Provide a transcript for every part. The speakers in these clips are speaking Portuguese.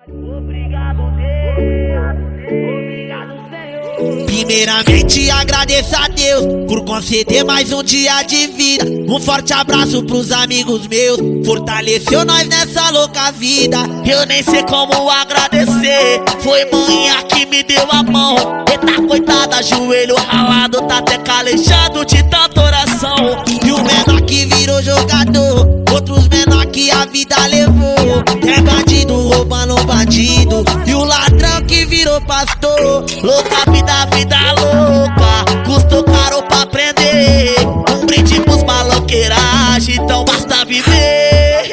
Obrigado, Deus. Obrigado, Senhor. Primeiramente agradeço a Deus por conceder mais um dia de vida. Um forte abraço pros amigos meus, fortaleceu nós nessa louca vida. Eu nem sei como agradecer, foi manhã que me deu a mão. Eita coitada, joelho ralado, tá até calejado de tanta oração. E o menor que virou jogador, outros menor que a vida levou. É bandido roubando bandido, e o ladrão que virou pastor. Louca vida louca, custou caro pra aprender. Um brinde pros maloqueiragem, então basta viver.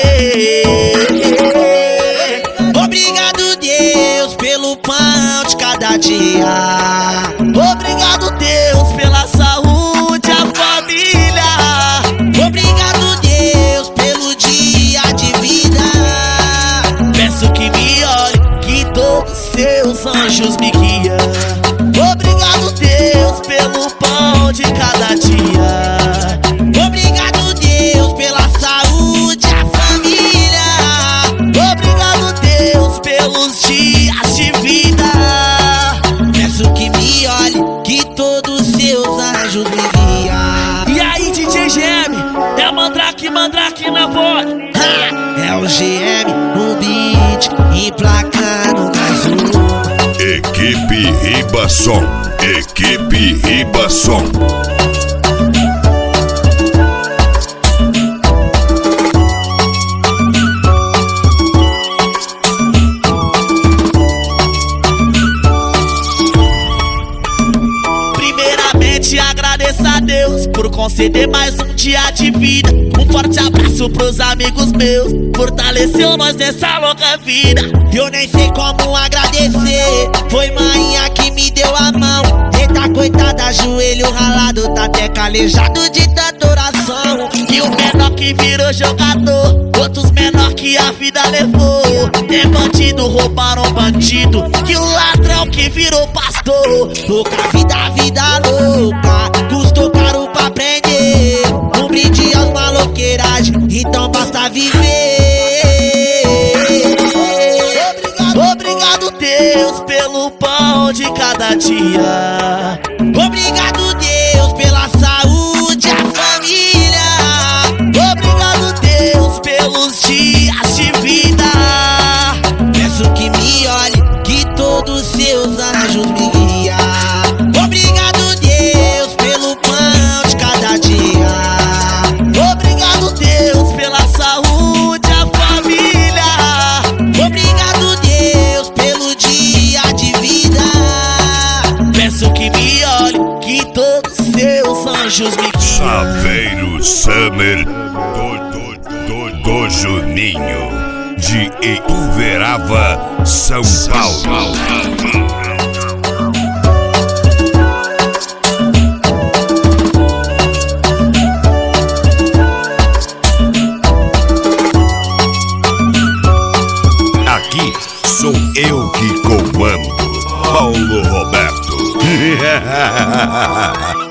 Obrigado, Deus, pelo pão de cada dia. Obrigado, Deus, pela saúde, a família. Obrigado, Deus, pelo dia de vida. Peço que me olhe, que todos seus anjos me guiam. Obrigado, Deus, pelo pão de cada dia. Obrigado, Deus, pela saúde, a família. Obrigado, Deus, pelos dias de vida. Peço que me olhe, que todos seus anjos me guiam. E aí, DJ GM, é Mandrake na voz. É o GM no beat, emplacando mais um. Equipe Ribasson, Equipe Ribasson. Primeiramente agradeço a Deus por conceder mais um dia de vida. Um forte abraço pros amigos meus, fortaleceu nós nessa louca vida. Eu nem sei como agradecer, foi manhã que me deu a mão. Eita coitada, joelho ralado, tá até calejado de tanta oração. E o menor que virou jogador, outros menor que a vida levou. Tem bandido roubaram bandido, e o ladrão que virou pastor. Louca vida louca, custou caro pra aprender. Um brinde aos maloqueiragem, então basta viver. Obrigado, Deus, pelo pão de cada dia. Obrigado, Deus, pela saúde, a família. Obrigado, Deus, pelos dias de vida. Peço que me olhe, que todos seus anjos me guiam. Obrigado, Deus, pelo pão de cada dia. Obrigado, Deus, pela saúde, a família. Obrigado, Deus, pelo dia de vida. Peço que me olhe, que todos seus anjos me guiam. Saveiro Summer do Juninho, de Ituverava, São Paulo. Aqui sou eu que comando, Paulo Roberto.